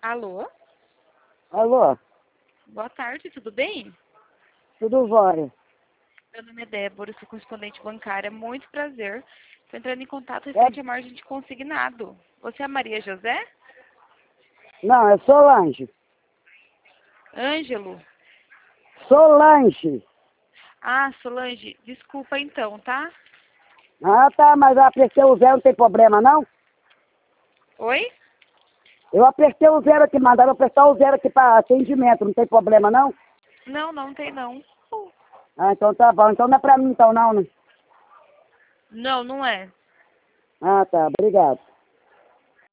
Alô? Alô? Boa tarde, tudo bem? Tudo jóia? Meu nome é Débora, sou correspondente bancária. Muito prazer. Estou entrando em contato referente à margem de consignado. Você é a Maria José? Não, é Solange. Ângelo? Solange. Ah, Solange, desculpa então, tá? Ah, tá, mas eu apertei o zero, não tem problema, não? Oi? Eu apertei o zero aqui, mandaram apertar o zero aqui para atendimento, não tem problema, não? Não, não tem não. Ah, então tá bom. Então não é pra mim, então, não, né? Não, não é. Ah, tá, obrigado.